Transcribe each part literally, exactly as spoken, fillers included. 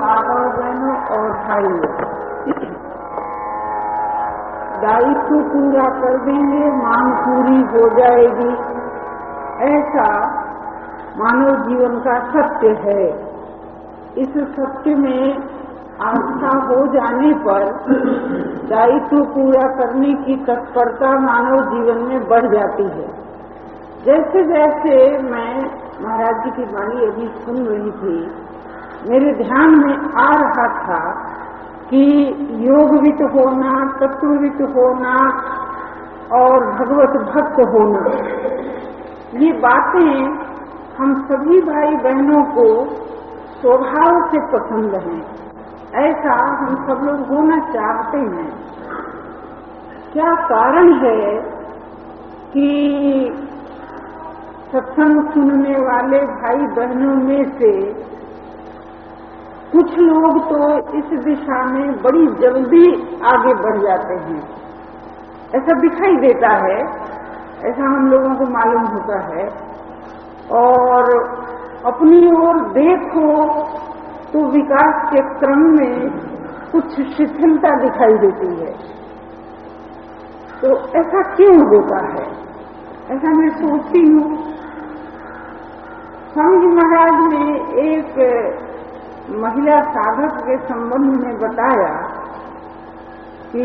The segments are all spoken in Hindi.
माताओं बहनों और भाइयों, दायित्व पूरा कर देंगे मांग पूरी हो जाएगी, ऐसा मानव जीवन का सत्य है। इस सत्य में आस्था हो जाने पर दायित्व पूरा करने की तत्परता मानव जीवन में बढ़ जाती है। जैसे जैसे मैं महाराज जी की वाणी अभी सुन रही थी, मेरे ध्यान में आ रहा था कि योगवित होना, तत्ववित होना और भगवत भक्त होना, ये बातें हम सभी भाई बहनों को स्वभाव से पसंद हैं। ऐसा हम सब लोग होना चाहते हैं। क्या कारण है कि सत्संग सुनने वाले भाई बहनों में से कुछ लोग तो इस दिशा में बड़ी जल्दी आगे बढ़ जाते हैं, ऐसा दिखाई देता है, ऐसा हम लोगों को मालूम होता है। और अपनी ओर देखो तो विकास के क्रम में कुछ शिथिलता दिखाई देती है। तो ऐसा क्यों होता है, ऐसा मैं सोचती हूँ। स्वामी जी महाराज ने एक महिला साधक के संबंध में बताया कि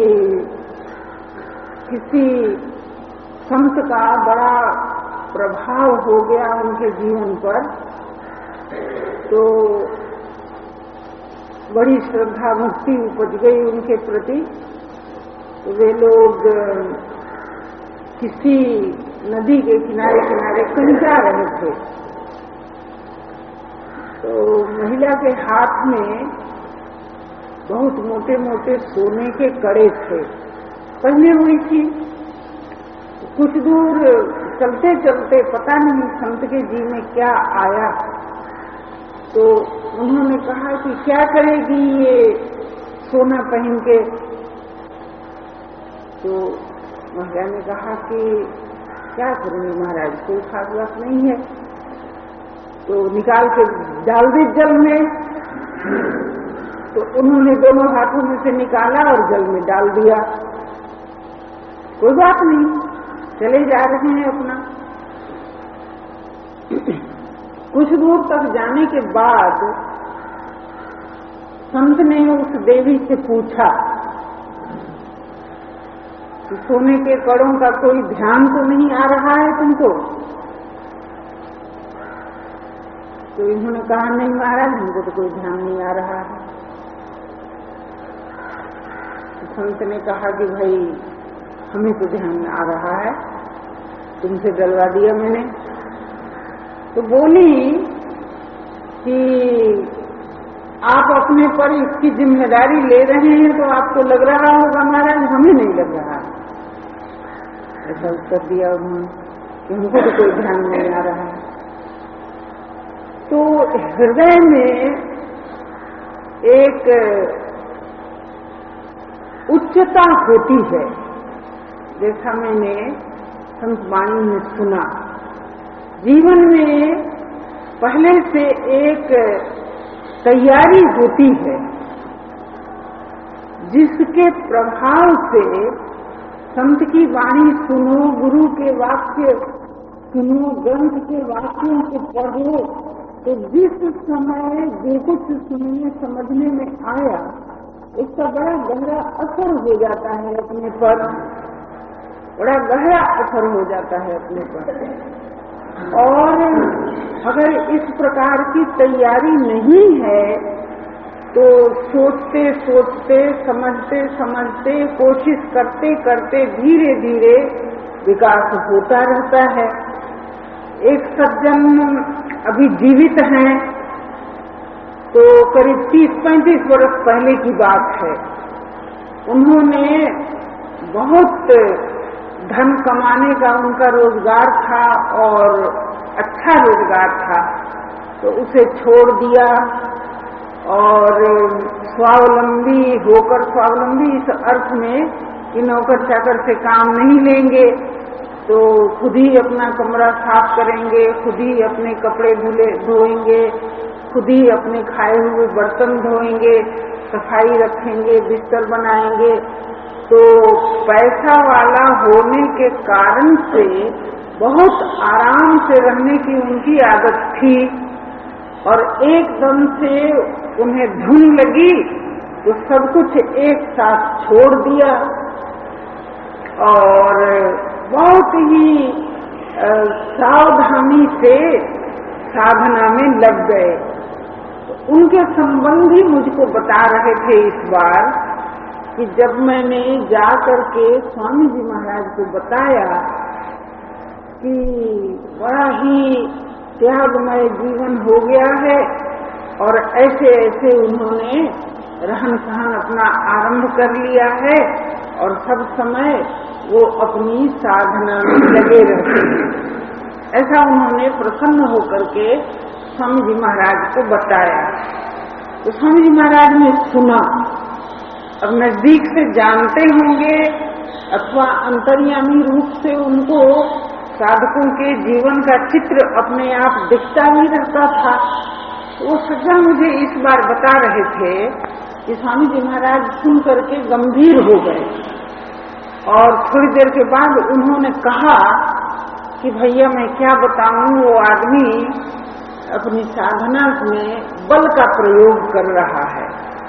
किसी संत का बड़ा प्रभाव हो गया उनके जीवन पर, तो बड़ी श्रद्धा भक्ति उपज गई उनके प्रति। तो वे लोग किसी नदी के किनारे किनारे कहीं जा रहे थे, तो महिला के हाथ में बहुत मोटे मोटे सोने के कड़े थे, पहने हुई थी। कुछ दूर चलते चलते पता नहीं संत के जी में क्या आया, तो उन्होंने कहा कि क्या करेगी ये सोना पहन के। तो महिला ने कहा कि क्या करेंगे महाराज, कोई खास बात नहीं है, तो निकाल के डाल दी जल में। तो उन्होंने दोनों हाथों में से निकाला और जल में डाल दिया। कोई बात नहीं, चले जा रहे हैं अपना। कुछ दूर तक जाने के बाद संत ने उस देवी से पूछा कि सोने के कड़ों का कोई ध्यान तो नहीं आ रहा है तुमको? तो इन्होंने कहा नहीं महाराज, हमको तो कोई ध्यान नहीं आ रहा है। तो संत ने कहा कि भाई हमें तो ध्यान आ रहा है, तुमसे डलवा दिया मैंने। तो बोली कि आप अपने पर इसकी जिम्मेदारी ले रहे हैं तो आपको लग रहा होगा महाराज, हमें नहीं लग रहा। ऐसा उत्तर दिया उन्होंने कि हमको तो कोई ध्यान नहीं आ रहा है। तो हृदय में एक उच्चता होती है, जैसा मैंने संत वाणी में सुना। जीवन में पहले से एक तैयारी होती है, जिसके प्रभाव से संत की वाणी सुनो, गुरु के वाक्य सुनो, ग्रंथ के वाक्यों को पढ़ो, तो जिस समय जो कुछ सुनने समझने में आया उसका बड़ा गहरा असर हो जाता है अपने पर, बड़ा गहरा असर हो जाता है अपने पर। और अगर इस प्रकार की तैयारी नहीं है तो सोचते सोचते, समझते समझते, कोशिश करते करते धीरे धीरे विकास होता रहता है। एक सज्जन अभी जीवित हैं, तो करीब तीस पैंतीस वर्ष पहले की बात है। उन्होंने बहुत धन कमाने का उनका रोजगार था और अच्छा रोजगार था, तो उसे छोड़ दिया और स्वावलंबी होकर, स्वावलंबी इस अर्थ में कि नौकर चाकर से काम नहीं लेंगे, तो खुद ही अपना कमरा साफ करेंगे, खुद ही अपने कपड़े धुले धोएंगे खुद ही अपने खाए हुए बर्तन धोएंगे, सफाई रखेंगे, बिस्तर बनाएंगे। तो पैसा वाला होने के कारण से बहुत आराम से रहने की उनकी आदत थी, और एकदम से उन्हें धुन लगी तो सब कुछ एक साथ छोड़ दिया और बहुत ही सावधानी से साधना में लग गए। उनके संबंधी मुझको बता रहे थे इस बार कि जब मैंने जा करके स्वामी जी महाराज को बताया कि बड़ा ही त्यागमय जीवन हो गया है और ऐसे ऐसे उन्होंने रहन सहन अपना आरंभ कर लिया है और सब समय वो अपनी साधना में लगे रहते हैं, ऐसा उन्होंने प्रसन्न होकर के स्वामी जी महाराज को बताया। तो स्वामी जी महाराज ने सुना। अब नजदीक से जानते होंगे अथवा अंतर्यामी रूप से उनको साधकों के जीवन का चित्र अपने आप दिखता ही रहता था। वो सज्जन मुझे इस बार बता रहे थे कि स्वामी जी महाराज सुन करके गंभीर हो गए और थोड़ी देर के बाद उन्होंने कहा कि भैया मैं क्या बताऊं, वो आदमी अपनी साधना में बल का प्रयोग कर रहा है,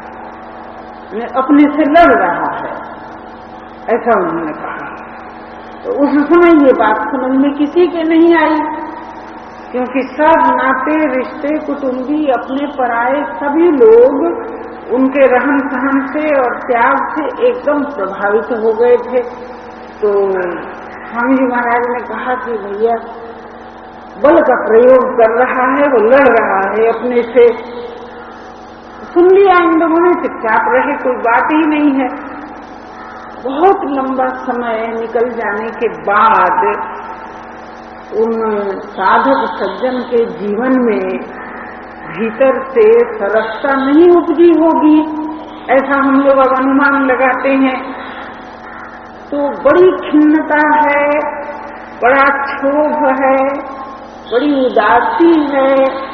अपने से लड़ रहा है, ऐसा उन्होंने कहा। तो उस समय ये बात समझ में किसी के नहीं आई, क्योंकि सब नाते रिश्ते कुटुंबी अपने पराये सभी लोग उनके रहन सहन से और त्याग से एकदम प्रभावित हो गए थे। तो स्वामी जी महाराज ने कहा कि भैया बल का प्रयोग कर रहा है, वो लड़ रहा है अपने से। सुन लिया इन लोगों ने, चुपचाप रहे, कोई बात ही नहीं है। बहुत लंबा समय निकल जाने के बाद उन साधक सज्जन के जीवन में भीतर से सरसता नहीं उपजी होगी, ऐसा हम लोग अब अनुमान लगाते हैं। तो बड़ी खिन्नता है, बड़ा क्षोभ है, बड़ी उदासी है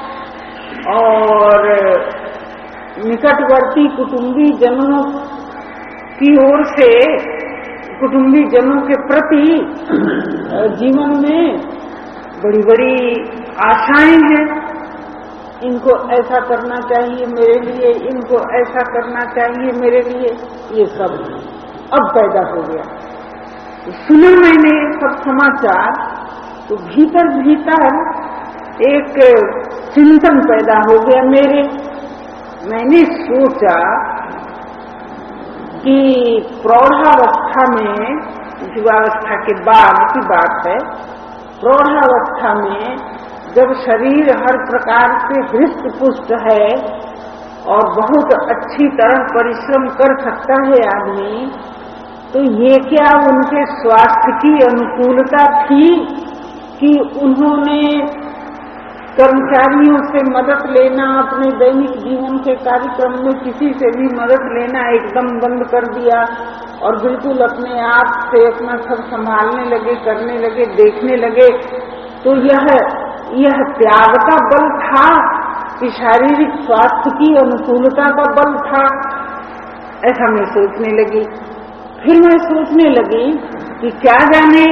और निकटवर्ती कुटुंबी जनों की ओर से कुटुंबी जनों के प्रति जीवन में बड़ी बड़ी आशाएं हैं। इनको ऐसा करना चाहिए मेरे लिए, इनको ऐसा करना चाहिए मेरे लिए, ये सब अब पैदा हो गया। तो सुना मैंने सब समाचार, तो भीतर भीतर एक चिंतन पैदा हो गया मेरे। मैंने सोचा कि प्रौढ़ावस्था में, युवावस्था के बाद की बात है, प्रौढ़ावस्था में जब शरीर हर प्रकार से हृष्ट पुष्ट है और बहुत अच्छी तरह परिश्रम कर सकता है आदमी, तो ये क्या उनके स्वास्थ्य की अनुकूलता थी कि उन्होंने कर्मचारियों से मदद लेना, अपने दैनिक जीवन के कार्यक्रम में किसी से भी मदद लेना एकदम बंद कर दिया और बिल्कुल अपने आप से अपना सब संभालने लगे, करने लगे, देखने लगे। तो यह यह त्याग का बल था कि शारीरिक स्वास्थ्य की अनुकूलता का बल था, ऐसा मैं सोचने लगी। फिर मैं सोचने लगी कि क्या जाने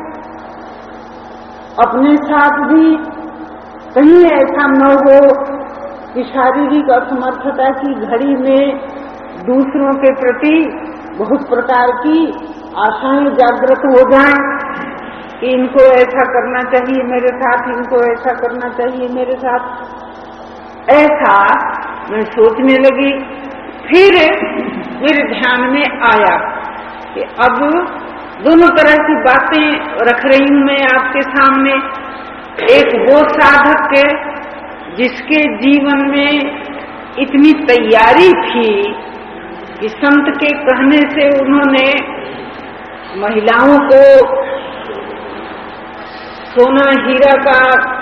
अपने साथ भी कहीं ऐसा न हो कि शारीरिक असमर्थता की घड़ी में दूसरों के प्रति बहुत प्रकार की आशाएं जागृत हो जाएं कि इनको ऐसा करना चाहिए मेरे साथ, इनको ऐसा करना चाहिए मेरे साथ, ऐसा मैं सोचने लगी। फिर मेरे ध्यान में आया कि अब दोनों तरह की बातें रख रही हूं मैं आपके सामने। एक वो साधक के जिसके जीवन में इतनी तैयारी थी कि संत के कहने से उन्होंने महिलाओं को सोना हीरा का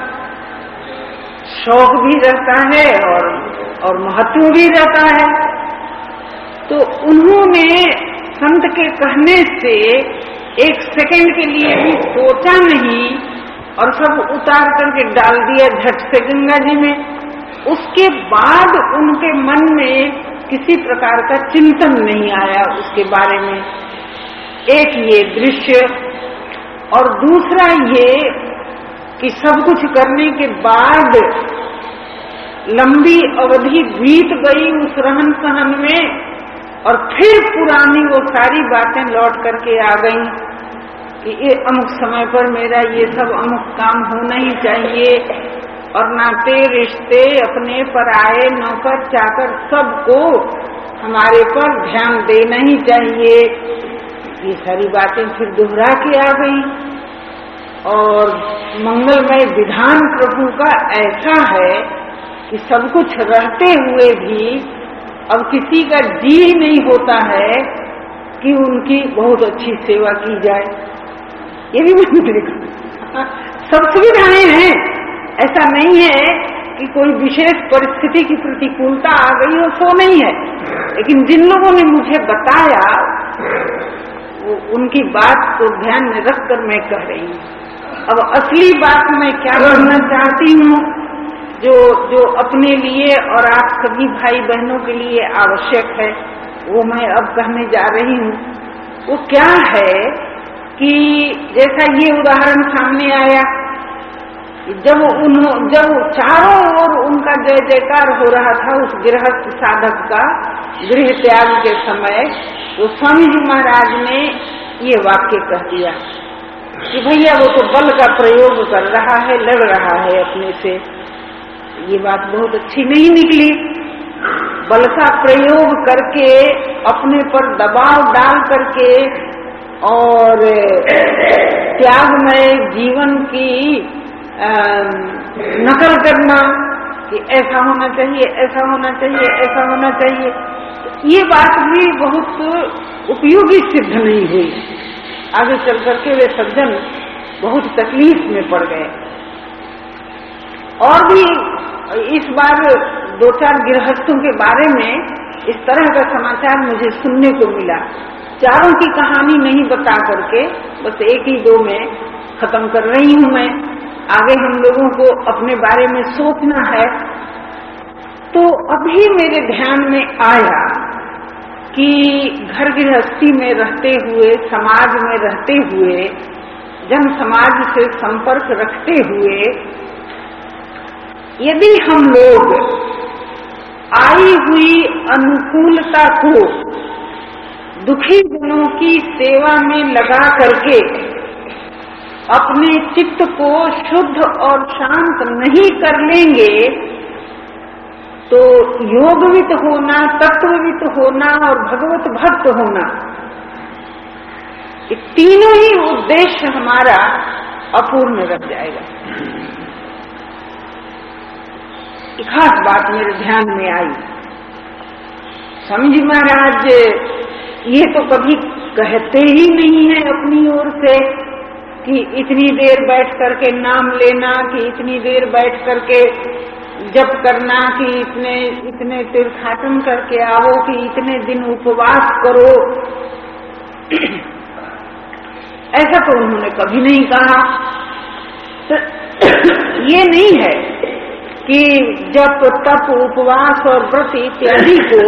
शौक भी रहता है और और महत्व भी रहता है, तो उन्होंने संत के कहने से एक सेकंड के लिए भी सोचा नहीं और सब उतार करके डाल दिया झट से गंगा जी में। उसके बाद उनके मन में किसी प्रकार का चिंतन नहीं आया उसके बारे में। एक ये दृश्य, और दूसरा ये कि सब कुछ करने के बाद लंबी अवधि बीत गई उस रहन सहन में, और फिर पुरानी वो सारी बातें लौट करके आ गई कि ये अमुक समय पर मेरा ये सब अमुक काम होना ही चाहिए, और नाते रिश्ते अपने पराये नौकर चाकर सबको हमारे पर ध्यान देना ही चाहिए। ये सारी बातें फिर दोहरा के आ गई। और मंगलमय विधान प्रभु का ऐसा है कि सब कुछ रहते हुए भी अब किसी का जी नहीं होता है कि उनकी बहुत अच्छी सेवा की जाए। ये भी मैंने देखा, सब सुविधाएं हैं, ऐसा नहीं है कि कोई विशेष परिस्थिति की प्रतिकूलता आ गई हो, सो नहीं है। लेकिन जिन लोगों ने मुझे बताया वो उनकी बात को ध्यान में रखकर मैं कह रही हूँ। अब असली बात मैं क्या करना चाहती हूँ, जो जो अपने लिए और आप सभी भाई बहनों के लिए आवश्यक है, वो मैं अब कहने जा रही हूँ। वो क्या है कि जैसा ये उदाहरण सामने आया, जब उन जब चारों ओर उनका जय जयकार हो रहा था उस गृहस्थ साधक का गृह त्याग के समय, तो स्वामी जी महाराज ने ये वाक्य कह दिया कि भैया वो तो बल का प्रयोग कर रहा है, लड़ रहा है अपने से। ये बात बहुत अच्छी नहीं निकली। बल का प्रयोग करके अपने पर दबाव डाल करके और त्यागमय जीवन की आ, नकल करना कि ऐसा होना चाहिए, ऐसा होना चाहिए, ऐसा होना चाहिए, ये बात भी बहुत उपयोगी सिद्ध नहीं हुई। आगे चल करके वे सज्जन बहुत तकलीफ में पड़ गए। और भी इस बार दो चार गृहस्थों के बारे में इस तरह का समाचार मुझे सुनने को मिला। चारों की कहानी नहीं बता करके बस एक ही दो में खत्म कर रही हूँ मैं। आगे हम लोगों को अपने बारे में सोचना है। तो अभी मेरे ध्यान में आया कि घर गृहस्थी में रहते हुए, समाज में रहते हुए, जन समाज से संपर्क रखते हुए, यदि हम लोग आई हुई अनुकूलता को दुखी जनों की सेवा में लगा करके अपने चित्त को शुद्ध और शांत नहीं कर लेंगे, तो योगवित होना, तत्ववित होना और भगवत भक्त होना, ये तीनों ही उद्देश्य हमारा अपूर्ण रह जाएगा। एक खास बात मेरे ध्यान में आई। स्वामी जी महाराज ये तो कभी कहते ही नहीं है अपनी ओर से कि इतनी देर बैठ करके नाम लेना, कि इतनी देर बैठ करके जप करना, कि इतने इतने तीर्थाटन करके आओ, कि इतने दिन उपवास करो। ऐसा तो उन्होंने कभी नहीं कहा। तो ये नहीं है कि जप तप उपवास और व्रत इत्यादि को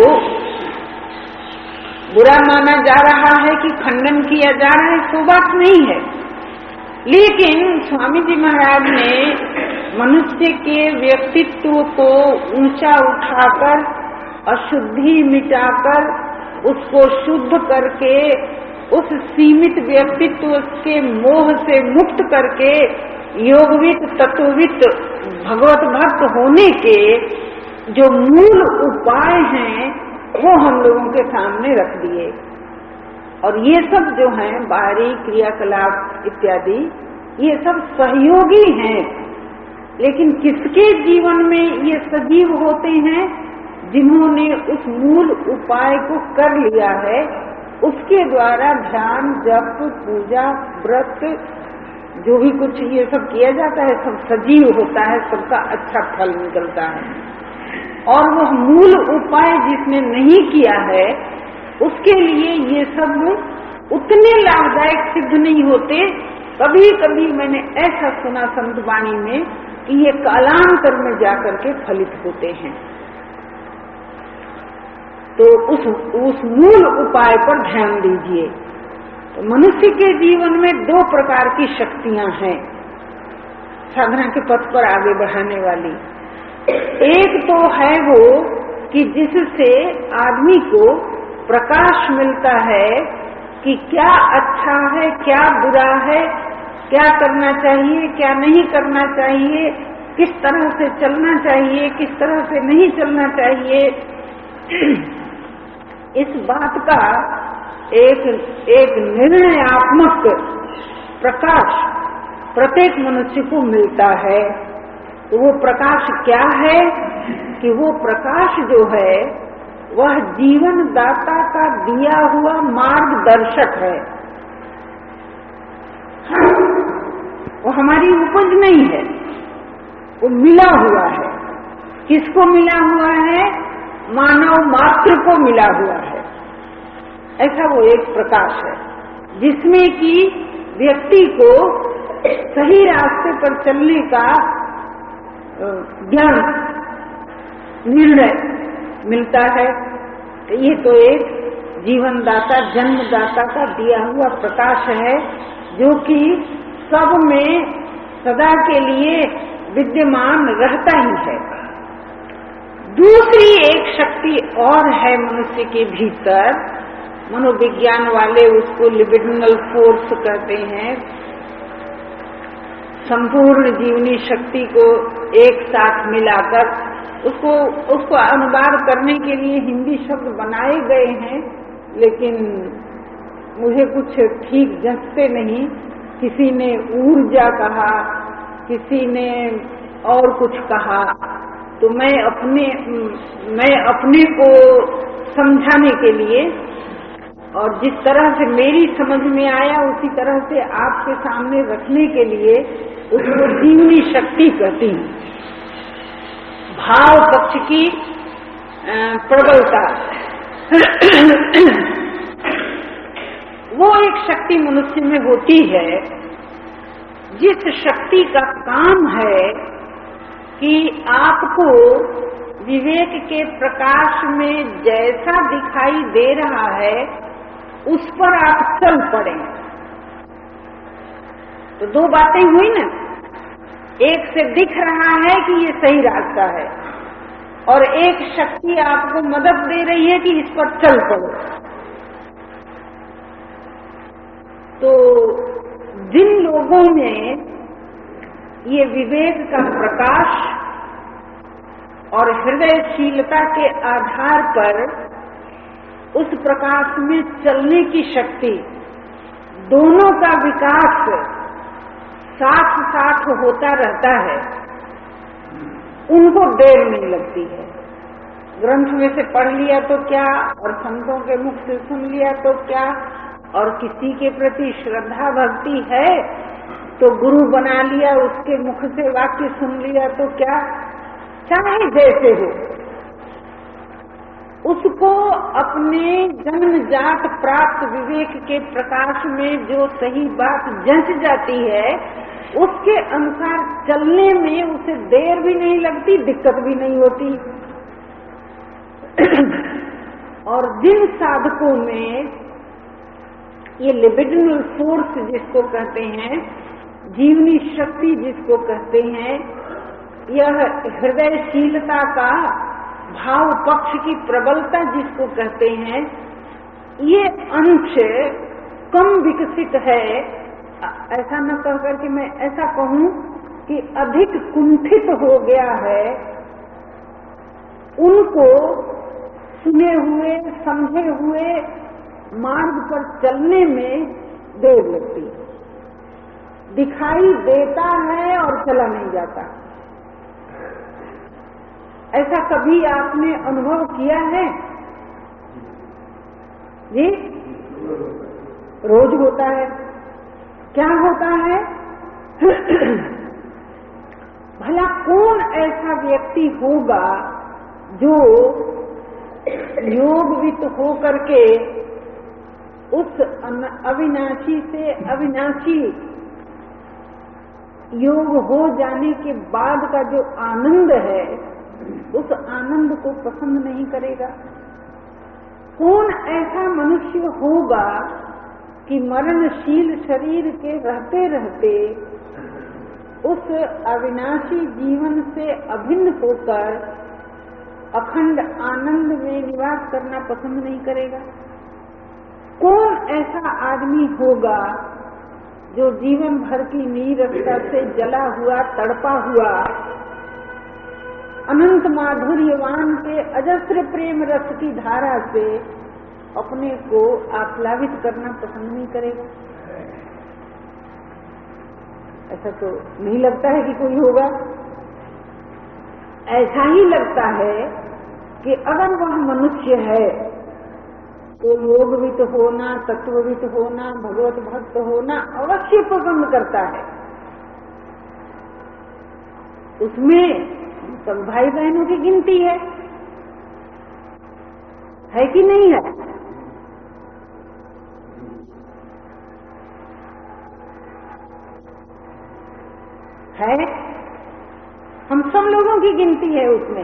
बुरा माना जा रहा है कि खंडन किया जा रहा है, तो बात नहीं है। लेकिन स्वामी जी महाराज ने मनुष्य के व्यक्तित्व को ऊंचा उठाकर, अशुद्धि मिटाकर, उसको शुद्ध करके, उस सीमित व्यक्तित्व के मोह से मुक्त करके योगवित तत्ववित भगवत भक्त होने के जो मूल उपाय हैं वो हम लोगों के सामने रख दिए। और ये सब जो हैं बाहरी क्रियाकलाप इत्यादि, ये सब सहयोगी हैं, लेकिन किसके जीवन में ये सजीव होते हैं? जिन्होंने उस मूल उपाय को कर लिया है, उसके द्वारा ध्यान, जप, पूजा, व्रत, जो भी कुछ ये सब किया जाता है सब सजीव होता है, सबका अच्छा फल निकलता है। और वह मूल उपाय जिसने नहीं किया है उसके लिए ये सब उतने लाभदायक सिद्ध नहीं होते। कभी कभी मैंने ऐसा सुना संत वाणी में कि ये कालांतर में जाकर के फलित होते हैं। तो उस उस मूल उपाय पर ध्यान दीजिए। तो मनुष्य के जीवन में दो प्रकार की शक्तियां हैं साधना के पथ पर आगे बढ़ाने वाली। एक तो है वो कि जिससे आदमी को प्रकाश मिलता है कि क्या अच्छा है, क्या बुरा है, क्या करना चाहिए, क्या नहीं करना चाहिए, किस तरह से चलना चाहिए, किस तरह से नहीं चलना चाहिए। इस बात का एक एक निर्णयात्मक प्रकाश प्रत्येक मनुष्य को मिलता है। तो वो प्रकाश क्या है कि वो प्रकाश जो है वह जीवन दाता का दिया हुआ मार्गदर्शक है। वो हमारी उपज नहीं है, वो मिला हुआ है। किसको मिला हुआ है? मानव मात्र को मिला हुआ है। ऐसा वो एक प्रकाश है जिसमें कि व्यक्ति को सही रास्ते पर चलने का ज्ञान, निर्णय मिलता है। ये तो एक जीवनदाता, जन्मदाता का दिया हुआ प्रकाश है जो कि सब में सदा के लिए विद्यमान रहता ही है। दूसरी एक शक्ति और है मनुष्य के भीतर, मनोविज्ञान वाले उसको लिबिडिनल फोर्स कहते हैं। संपूर्ण जीवनी शक्ति को एक साथ मिलाकर उसको उसको अनुवाद करने के लिए हिंदी शब्द बनाए गए हैं, लेकिन मुझे कुछ ठीक जचते नहीं। किसी ने ऊर्जा कहा, किसी ने और कुछ कहा, तो मैं अपने मैं अपने को समझाने के लिए और जिस तरह से मेरी समझ में आया उसी तरह से आपके सामने रखने के लिए उसको जीवनी शक्ति कहती हूँ। भाव पक्ष की प्रबलता वो एक शक्ति मनुष्य में होती है जिस शक्ति का काम है कि आपको विवेक के प्रकाश में जैसा दिखाई दे रहा है उस पर आप चल पड़े। तो दो बातें हुई ना, एक से दिख रहा है कि ये सही रास्ता है और एक शक्ति आपको मदद दे रही है कि इस पर चल पड़ो। तो जिन लोगों में ये विवेक का प्रकाश और हृदयशीलता के आधार पर उस प्रकाश में चलने की शक्ति, दोनों का विकास साथ साथ होता रहता है, उनको देर नहीं लगती है। ग्रंथ में से पढ़ लिया तो क्या, और संतों के मुख से सुन लिया तो क्या, और किसी के प्रति श्रद्धा भक्ति है तो गुरु बना लिया, उसके मुख से वाक्य सुन लिया तो क्या, चाहे जैसे हो, उसको अपने जन्मजात प्राप्त विवेक के प्रकाश में जो सही बात जंच जाती है उसके अनुसार चलने में उसे देर भी नहीं लगती, दिक्कत भी नहीं होती। और जिन साधकों में ये लिबिडिनल फोर्स जिसको कहते हैं, जीवनी शक्ति जिसको कहते हैं, यह हृदयशीलता का भाव पक्ष की प्रबलता जिसको कहते हैं, ये अंश कम विकसित है। ऐसा न कह करके मैं ऐसा कहूं कि अधिक कुंठित हो गया है, उनको सुने हुए समझे हुए मार्ग पर चलने में देर लगती है। दिखाई देता है और चला नहीं जाता। ऐसा कभी आपने अनुभव किया है जी? रोज होता है। क्या होता है? भला कौन ऐसा व्यक्ति होगा जो योगवित हो करके उस अविनाशी से अविनाशी योग हो जाने के बाद का जो आनंद है, उस आनंद को पसंद नहीं करेगा। कौन ऐसा मनुष्य होगा कि मरणशील शरीर के रहते रहते उस अविनाशी जीवन से अभिन्न होकर अखंड आनंद में निवास करना पसंद नहीं करेगा? कौन ऐसा आदमी होगा जो जीवन भर की नीरसता से जला हुआ, तड़पा हुआ, अनंत माधुर्यवान के अजस्र प्रेम रस की धारा से अपने को आप्लावित करना पसंद नहीं करेगा? ऐसा तो नहीं लगता है कि कोई होगा। ऐसा ही लगता है कि अगर वह मनुष्य है तो योगवित होना, तत्ववित होना, भगवत भक्त होना अवश्य पसंद करता है। उसमें सब भाई बहनों की गिनती है, है कि नहीं है? है, हम सब लोगों की गिनती है उसमें।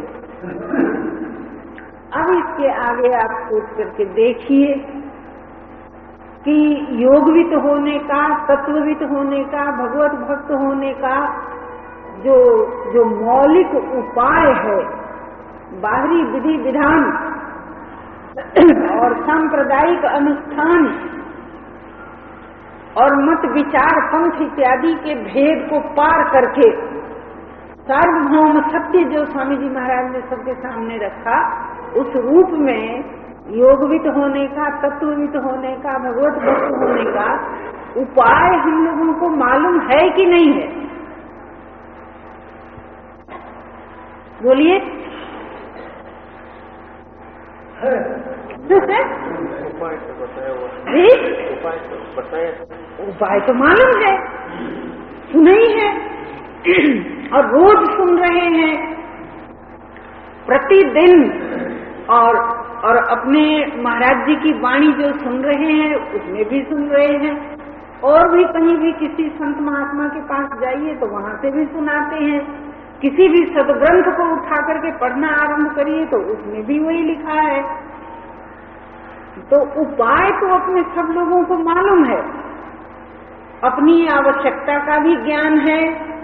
अब इसके आगे आप सोच करके देखिए कि योगवित होने का, तत्ववित होने का, भगवत भक्त होने का जो जो मौलिक उपाय है, बाहरी विधि विधान और सांप्रदायिक अनुष्ठान और मत विचार पंथ इत्यादि के भेद को पार करके सार्वभौम सत्य जो स्वामी जी महाराज ने सबके सामने रखा, उस रूप में योगवित होने का, तत्ववित होने का, भगवत भक्त होने का उपाय हम लोगों को मालूम है कि नहीं है? बोलिए। उपाय तो बताया हुआ, उपाय तो बताया, उपाय तो मालूम है, सुना ही है और रोज सुन रहे हैं, प्रतिदिन। और और अपने महाराज जी की वाणी जो सुन रहे हैं उसमें भी सुन रहे हैं, और भी कहीं भी किसी संत महात्मा के पास जाइए तो वहां से भी सुनाते हैं। किसी भी सदग्रंथ को उठा करके पढ़ना आरंभ करिए तो उसमें भी वही लिखा है। तो उपाय तो अपने सब लोगों को मालूम है, अपनी आवश्यकता का भी ज्ञान है।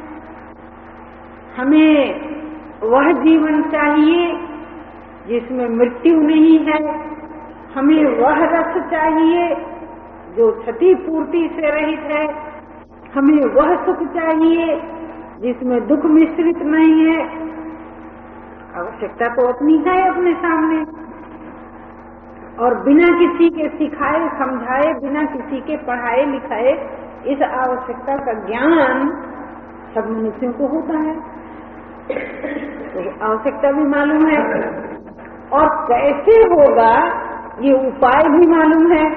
हमें वह जीवन चाहिए जिसमें मृत्यु नहीं है, हमें वह रस चाहिए जो क्षति पूर्ति से रहित है, हमें वह सुख चाहिए जिसमें दुख मिश्रित नहीं है। आवश्यकता तो अपनी है अपने सामने, और बिना किसी के सिखाए समझाए, बिना किसी के पढ़ाए लिखाए इस आवश्यकता का ज्ञान सब मनुष्यों को होता है। तो आवश्यकता भी मालूम है, और कैसे होगा ये उपाय भी मालूम है।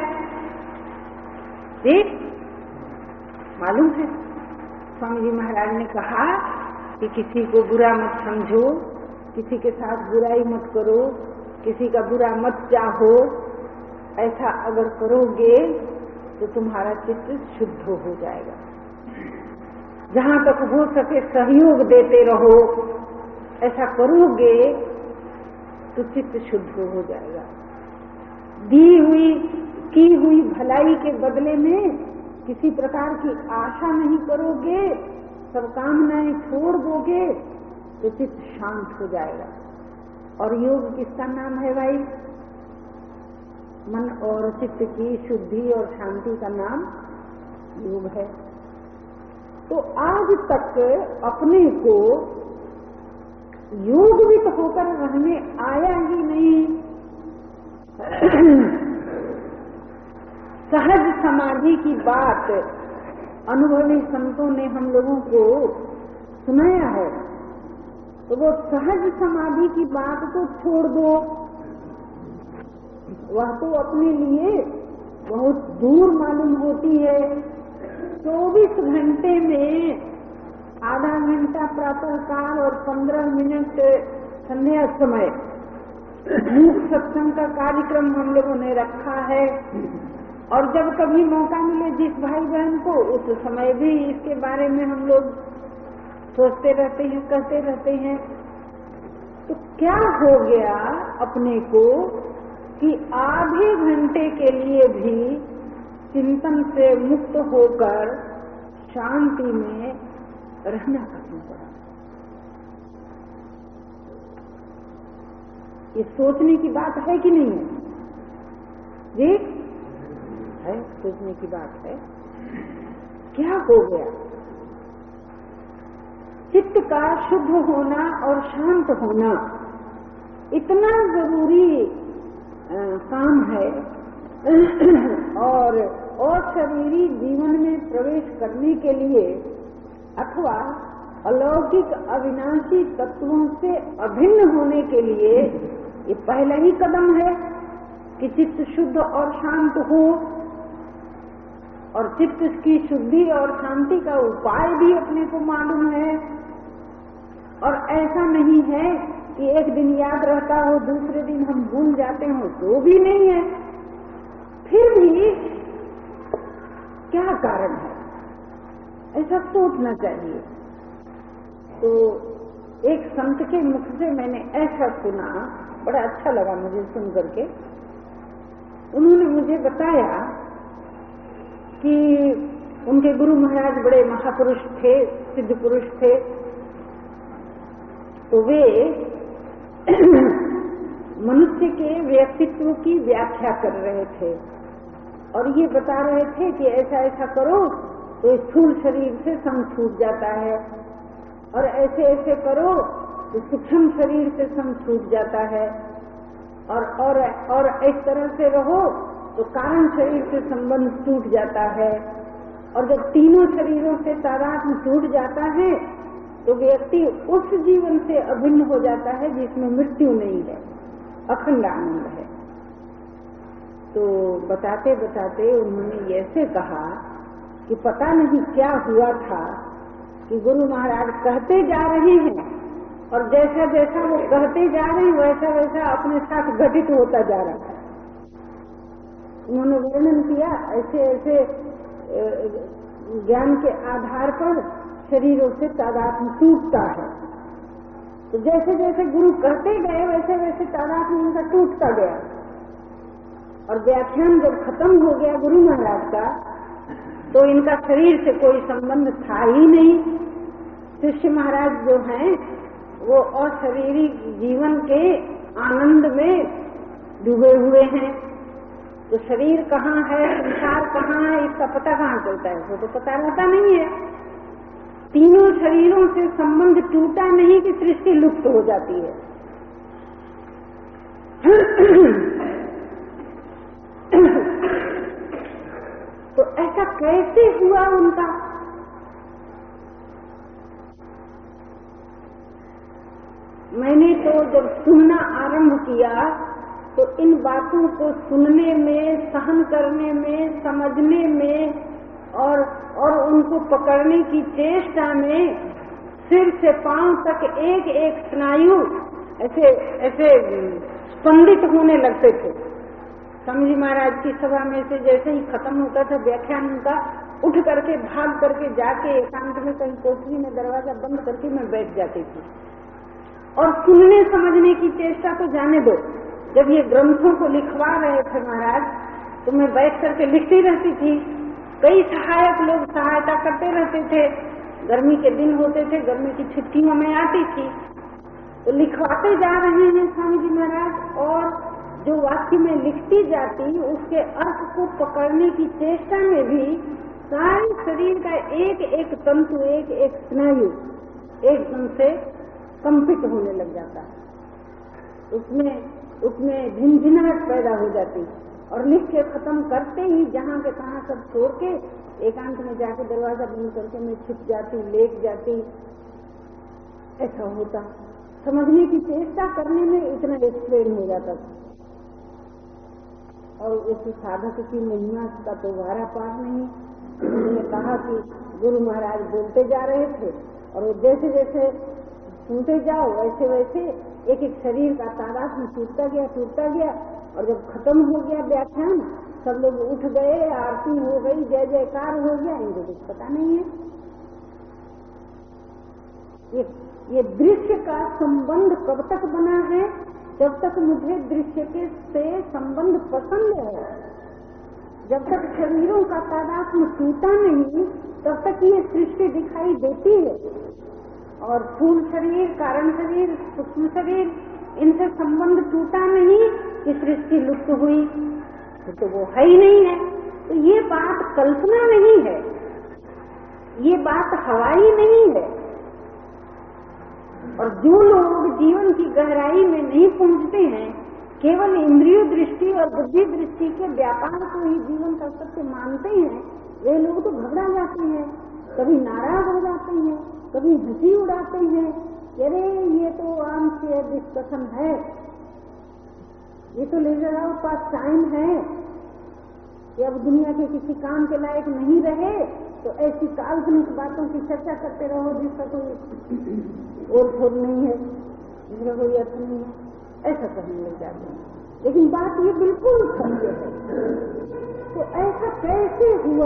ठीक मालूम है। स्वामी जी महाराज ने कहा कि किसी को बुरा मत समझो, किसी के साथ बुराई मत करो, किसी का बुरा मत चाहो। ऐसा अगर करोगे तो तुम्हारा चित्त शुद्ध हो जाएगा। जहाँ तक हो सके सहयोग देते रहो, ऐसा करोगे तो चित्त शुद्ध हो जाएगा। दी हुई की हुई भलाई के बदले में किसी प्रकार की आशा नहीं करोगे, सब कामनाएं छोड़ दोगे तो चित्त शांत हो जाएगा। और योग किसका नाम है भाई? मन और चित्त की शुद्धि और शांति का नाम योग है। तो आज तक अपने को योगवित होकर रहने आया ही नहीं। सहज समाधि की बात अनुभवी संतों ने हम लोगों को सुनाया है, तो वो सहज समाधि की बात तो छोड़ दो, वह तो अपने लिए बहुत दूर मालूम होती है। चौबीस घंटे में आधा घंटा प्रातः काल और पंद्रह मिनट संध्या समय मूक सत्संग का कार्यक्रम हम लोगों ने रखा है। और जब कभी मौका मिले जिस भाई बहन को, उस समय भी इसके बारे में हम लोग सोचते रहते हैं, कहते रहते हैं। तो क्या हो गया अपने को कि आधे घंटे के लिए भी चिंतन से मुक्त होकर शांति में रहना कठिन पड़ा। ये सोचने की बात है कि नहीं है जी? है, सोचने की बात है। क्या हो गया? चित्त का शुद्ध होना और शांत होना इतना जरूरी आ, काम है और अशरीरी जीवन में प्रवेश करने के लिए अथवा अलौकिक अविनाशी तत्वों से अभिन्न होने के लिए ये पहला ही कदम है कि चित्त शुद्ध और शांत हो। और चित्त की शुद्धि और शांति का उपाय भी अपने को मालूम है। और ऐसा नहीं है कि एक दिन याद रहता हो, दूसरे दिन हम भूल जाते हो, तो भी नहीं है। फिर भी क्या कारण है, ऐसा सोचना चाहिए। तो एक संत के मुख से मैंने ऐसा सुना, बड़ा अच्छा लगा मुझे सुन करके। उन्होंने मुझे बताया कि उनके गुरु महाराज बड़े महापुरुष थे, सिद्ध पुरुष थे। तो वे मनुष्य के व्यक्तित्व की व्याख्या कर रहे थे और ये बता रहे थे कि ऐसा ऐसा करो तो स्थूल शरीर से संग छूट जाता है, और ऐसे ऐसे करो तो सूक्ष्म शरीर से संग छूट जाता है, और और और इस तरह से रहो तो कारण शरीर से संबंध टूट जाता है। और जब तीनों शरीरों से तादात्म्य टूट जाता है तो व्यक्ति उस जीवन से अभिन्न हो जाता है जिसमें मृत्यु नहीं है, अखंड आनंद है। तो बताते बताते उन्होंने ऐसे कहा कि पता नहीं क्या हुआ था कि गुरु महाराज कहते जा रहे हैं और जैसा जैसा वो कहते जा रहे हैं वैसा वैसा अपने साथ घटित होता जा रहा है। उन्होंने वर्णन किया ऐसे ऐसे ज्ञान के आधार पर शरीरों से तादात्म्य टूटता है। तो जैसे जैसे गुरु कहते गए वैसे वैसे तादात्म्य उनका टूटता गया। और व्याख्यान जब खत्म हो गया गुरु महाराज का तो इनका शरीर से कोई संबंध था ही नहीं। शिष्य महाराज जो हैं वो अशरीरी जीवन के आनंद में डूबे हुए हैं। तो शरीर कहाँ है, संसार कहाँ है, इसका पता कहाँ चलता है? वो तो पता रहता नहीं है। तीनों शरीरों से संबंध टूटा नहीं कि सृष्टि लुप्त हो जाती है। तो ऐसा कैसे हुआ उनका? मैंने तो जब सुनना आरंभ किया तो इन बातों को सुनने में, सहन करने में, समझने में और और उनको पकड़ने की चेष्टा में सिर से पांव तक एक एक स्नायु ऐसे ऐसे स्पंदित होने लगते थे। स्वामी जी महाराज की सभा में से जैसे ही खत्म होता था व्याख्यान उनका, उठ करके भाग करके जाके एकांत में कहीं कोठरी में दरवाजा बंद करके मैं बैठ जाती थी। और सुनने समझने की चेष्टा तो जाने दो, जब ये ग्रंथों को लिखवा रहे थे महाराज तो मैं बैठ करके लिखती रहती थी। कई सहायक लोग सहायता करते रहते थे। गर्मी के दिन होते थे, गर्मी की छुट्टियों में आती थी तो लिखवाते जा रहे हैं स्वामी जी महाराज। और जो वाक्य में लिखती जाती उसके अर्थ को पकड़ने की चेष्टा में भी सारे शरीर का एक एक तंतु, एक एक स्नायु एकदम से कंपित होने लग जाता है। उसमें उसमें झिनझिनाहट पैदा हो जाती और लिख के खत्म करते ही जहाँ के तहाँ सब छोड़ के एकांत में जाके दरवाजा बंद करके मैं छिप जाती, लेट जाती। ऐसा होता, समझने की चेष्टा करने में इतना स्ट्रेन हो जाता था। और उस साधक की महिमा का तो वारा पार नहीं। उन्होंने कहा कि गुरु महाराज बोलते जा रहे थे और वो जैसे जैसे सुनते जाओ वैसे वैसे एक एक शरीर का तादात्म्य टूटता गया टूटता गया। और जब खत्म हो गया व्याख्यान, सब लोग उठ गए, आरती हो गई, जय जयकार हो गया, इनको कुछ पता नहीं है। ये ये दृश्य का संबंध कब तक बना है? जब तक मुझे दृश्य के से संबंध पसंद है। जब तक शरीरों का तादात्म्य टूटा नहीं, तब तक ये सृष्टि दिखाई देती है। और स्थूल शरीर, कारण शरीर, सूक्ष्म शरीर, इनसे संबंध टूटा नहीं कि सृष्टि लुप्त हुई, तो वो है ही नहीं है। तो ये बात कल्पना नहीं है, ये बात हवाई नहीं है। और जो लोग जीवन की गहराई में नहीं पहुंचते हैं, केवल इंद्रिय दृष्टि और बुद्धि दृष्टि के व्यापार को ही जीवन का सत्य मानते हैं, वे लोग तो घबरा जाते हैं, कभी नाराज हो जाते हैं, कभी हंसी उड़ाते हैं। अरे ये तो आम शेयर डिस्कशन है, ये तो लेजर आउट पास टाइम है कि अब दुनिया के किसी काम के लायक नहीं रहे, तो ऐसी काल्पनिक बातों की चर्चा करते रहो जिसका कोई और छोर नहीं है, जिसका कोई अर्थ नहीं है, ऐसा कहने लग जाते हैं। लेकिन बात ये बिल्कुल सत्य है। तो ऐसा कैसे हुआ,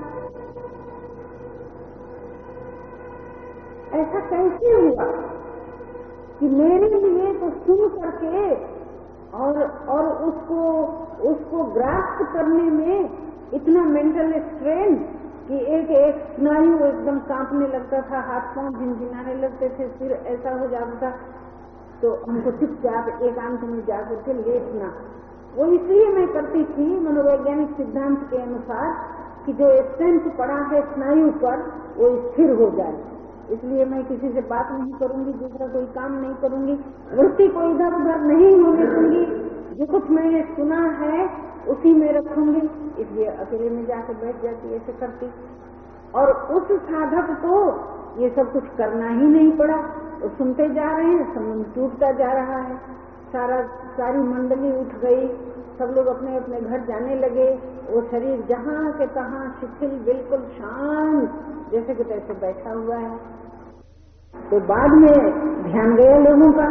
ऐसा कैसे हुआ कि मेरे लिए तो सुन करके और और उसको उसको ग्रास्प करने में इतना मेंटल स्ट्रेन कि एक एक स्नायु एकदम कांपने लगता था, हाथ पांव झिनझिनाने लगते थे, सिर ऐसा हो जाता था। तो हमको चुपचाप एकांत में जाकर के लेटना, वो इसलिए मैं करती थी मनोवैज्ञानिक सिद्धांत के अनुसार कि जो स्ट्रेंथ पड़ा है स्नायु पर वो स्थिर हो जाए। इसलिए मैं किसी से बात नहीं करूंगी, दूसरा कोई काम नहीं करूंगी, वृत्ति को इधर उधर नहीं होने दूंगी, जो कुछ मैंने सुना है उसी में रखूंगी। इसलिए अकेले में जाकर बैठ जाती, ऐसे करती। और उस साधक को ये सब कुछ करना ही नहीं पड़ा, तो सुनते जा रहे हैं, संबंध टूटता जा रहा है। सारा सारी मंडली उठ गई, सब लोग अपने अपने घर जाने लगे। वो शरीर जहाँ के तहाँ शिथिल, बिल्कुल शांत जैसे कि तैसे बैठा हुआ है। तो बाद में ध्यान गया लोगों का,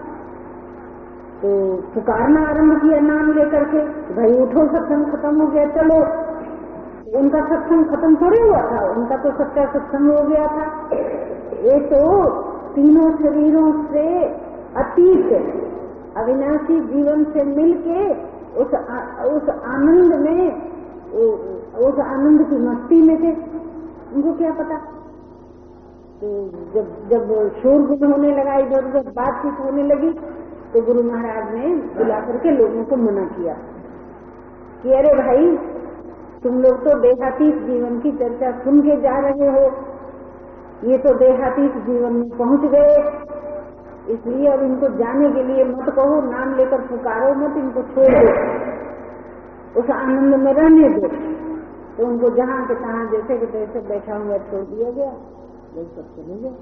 तो पुकारना आरंभ किया नाम लेकर के, भाई उठो, सत्संग खत्म हो गया, चलो। उनका सत्संग खत्म थोड़ी हुआ था, उनका तो सच्चा सत्संग हो गया था। ये तो तीनों शरीरों से अतीत अविनाशी जीवन से मिलके उस आ, उस आनंद में, उस आनंद की मस्ती में थे। उनको क्या पता। तो जब जब शोरगुल होने लगा, इधर उधर बातचीत होने लगी, तो गुरु महाराज ने बुला करके लोगों को मना किया कि अरे भाई, तुम लोग तो देहातीत जीवन की चर्चा सुन के जा रहे हो, ये तो देहातीत जीवन में पहुंच गए, इसलिए अब इनको जाने के लिए मत कहो, नाम लेकर पुकारो मत, इनको छोड़ दो, उस आनंद में रहने दो। तो उनको जहाँ के तहाँ जैसे कि तैसे बैठा हुआ छोड़ दिया गया, लोग सब चले गए।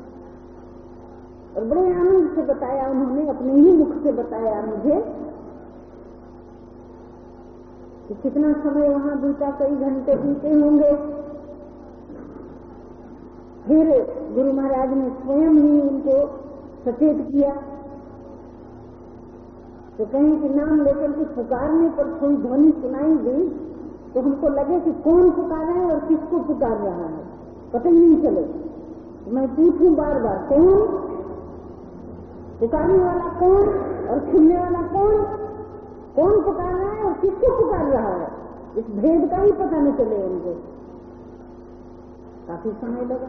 और बड़े आनंद से बताया उन्होंने, अपने ही मुख से बताया मुझे कि कितना समय वहाँ बीता, कई घंटे बीते होंगे। फिर गुरु महाराज ने स्वयं ही उनको सचेत किया। तो कहीं कि नाम लेकर के पुकारने पर कोई ध्वनि सुनाई दी, तो हमको लगे कि कौन पुकार रहा है और किसको पुकार रहा है, पता ही नहीं चले। मैं पूछूं बार बार, कौन पुकारने वाला, कौन और सुनने वाला कौन, कौन पुकार रहा है और किसको पुकार रहा है, इस भेद का ही पता नहीं चले उनको। काफी समय लगा।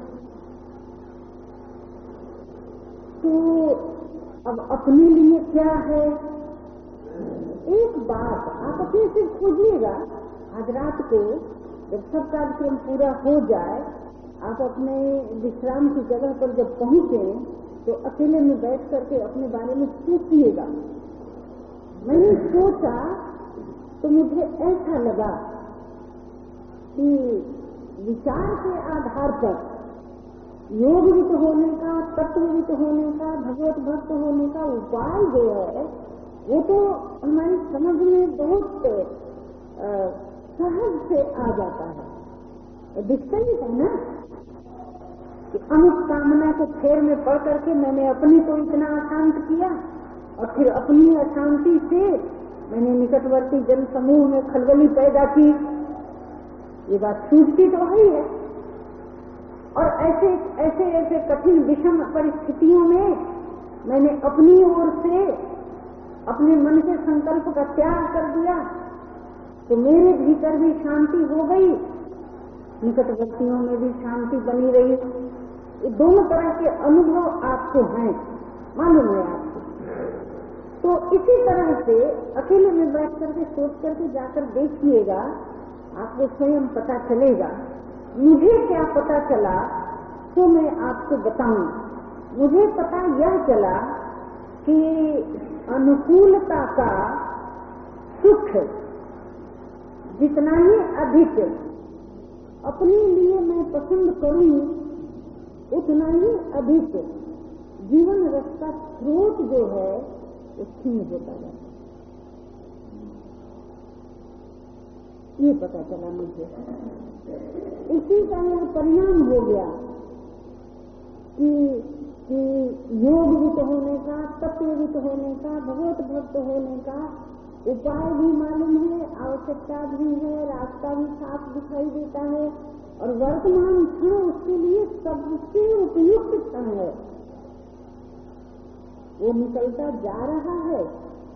तो अब अपने लिए क्या है, एक बात आप अपने से खोजिएगा। आज रात को जब सब कार्यक्रम पूरा हो जाए, आप अपने विश्राम की जगह पर जब पहुंचे, तो अकेले में बैठ करके अपने बारे में सोचिएगा। मैंने सोचा तो मुझे ऐसा लगा कि विचार के आधार पर योगवित होने का, तत्ववित होने का, भगवत भक्त होने का उपाय जो है, वो तो हमारी समझ में बहुत आ, सहज से आ जाता है। दिखता ही है ना कि अमुक कामना को फेर में पढ़ करके मैंने अपनी को इतना अशांत किया, और फिर अपनी अशांति से मैंने निकटवर्ती जन समूह में खलबली पैदा की। ये बात सूझती तो है ही है। और ऐसे ऐसे ऐसे कठिन विषम परिस्थितियों में मैंने अपनी ओर से अपने मन के संकल्प का त्याग कर दिया तो मेरे भीतर भी शांति हो गई, निकटवर्तियों में भी शांति बनी रही। ये दोनों तरह के अनुभव आपको हैं, मालूम है आपको। तो इसी तरह से अकेले में बैठ करके सोच करके जाकर देखिएगा, आपको स्वयं पता चलेगा। मुझे क्या पता चला तो मैं आपको बताऊं। मुझे पता यह चला कि अनुकूलता का सुख जितना ही अधिक अपने लिए मैं पसंद करूं, उतना ही अधिक जीवन रस का स्रोत जो है वो क्षीण होता जाता है। ये पता चला मुझे। इसी का यह परिणाम हो गया कि, कि योगवित होने का, तत्ववित होने का, भगवत भक्त होने का उपाय भी मालूम है, आवश्यकता भी है, रास्ता भी साफ दिखाई देता है और वर्तमान क्षण उसके लिए सबसे उपयुक्त क्षण है। वो निकलता जा रहा है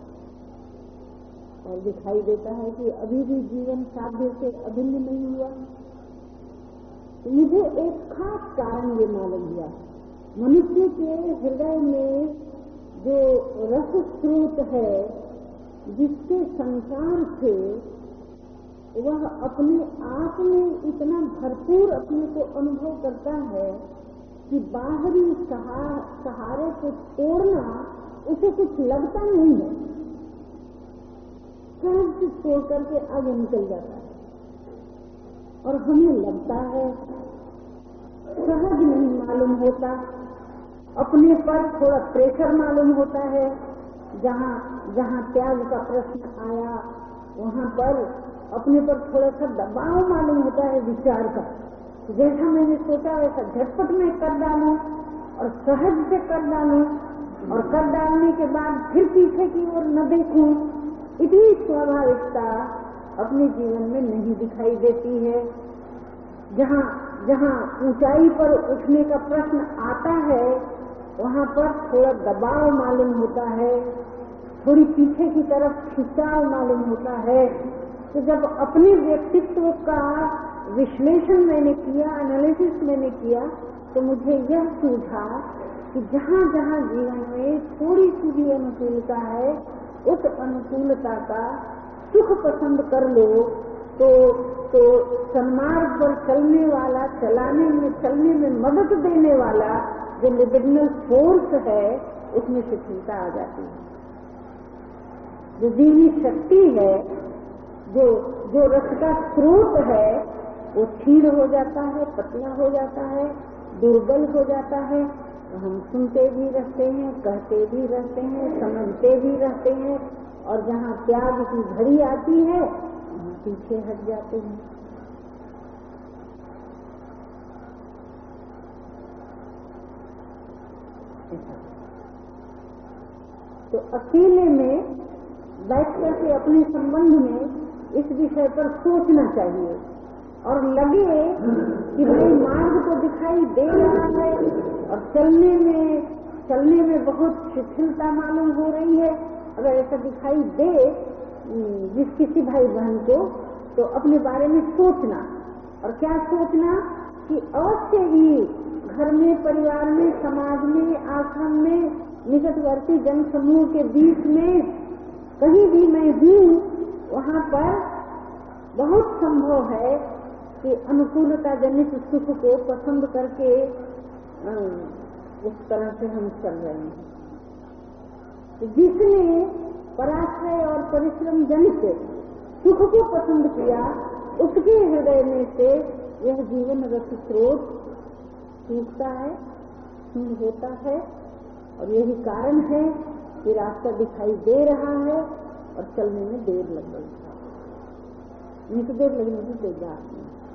और दिखाई देता है कि अभी भी जीवन साध्य से अभिन्न नहीं हुआ। तो मुझे एक खास कारण ये मालूम हुआ, मनुष्य के हृदय में जो रस स्रोत है जिसके संसार से वह अपने आप में इतना भरपूर अपने को अनुभव करता है कि बाहरी सहारे को तोड़ना उसे कुछ लगता नहीं है, सहज से छोड़ करके आगे निकल जाता है। और हमें लगता है सहज नहीं मालूम होता, अपने पर थोड़ा प्रेशर मालूम होता है। जहाँ जहाँ त्याग का प्रश्न आया वहाँ पर अपने पर थोड़ा सा दबाव मालूम होता है विचार का, जैसा मैंने सोचा वैसा झटपट में कर डालूं और सहज से कर डालूं और कर डालने के बाद फिर पीछे की ओर न देखूं। इतनी स्वाभाविकता अपने जीवन में नहीं दिखाई देती है। जहाँ जहाँ ऊंचाई पर उठने का प्रश्न आता है वहाँ पर थोड़ा दबाव मालूम होता है, थोड़ी पीछे की तरफ खिंचाव मालूम होता है। तो जब अपने व्यक्तित्व का विश्लेषण मैंने किया, एनालिसिस मैंने किया, तो मुझे यह सूझा कि जहाँ जहाँ जीवन में थोड़ी सी भी अनुकूलता है उस अनुकूलता का सुख पसंद कर लो तो तो सन्मार्ग पर चलने वाला, चलाने में चलने में मदद देने वाला जो लिबिडनल फोर्स है उसमें शिथिलता आ जाती है। जो जीवनी शक्ति है, जो जो रस का स्रोत है वो क्षीण हो जाता है, पतला हो जाता है, दुर्बल हो जाता है। तो हम सुनते भी रहते हैं, कहते भी रहते हैं, समझते भी रहते हैं और जहाँ त्याग की घड़ी आती है वहाँ पीछे हट जाते हैं। तो अकेले में बैठ करके अपने संबंध में इस विषय पर सोचना चाहिए और लगे कि भाई मार्ग तो दिखाई दे रहा है और चलने में चलने में बहुत शिथिलता मालूम हो रही है। अगर ऐसा दिखाई दे जिस किसी भाई बहन को, तो अपने बारे में सोचना। और क्या सोचना कि अवश्य ही घर में, परिवार में, समाज में, आश्रम में, निकटवर्ती जन समूह के बीच में कहीं भी मैं हूँ, वहाँ पर बहुत संभव है कि अनुकूलता जनित सुख को पसंद करके उस तरह से हम चल रहे हैं। जिसने पराश्रय और परिश्रम जनित सुख को पसंद किया उसके हृदय में से यह जीवन रस स्रोत टूटता है, क्षीण होता है और यही कारण है कि रास्ता दिखाई दे रहा है और चलने में देर लग गई। नहीं तो देर लगने की कोई बात नहीं।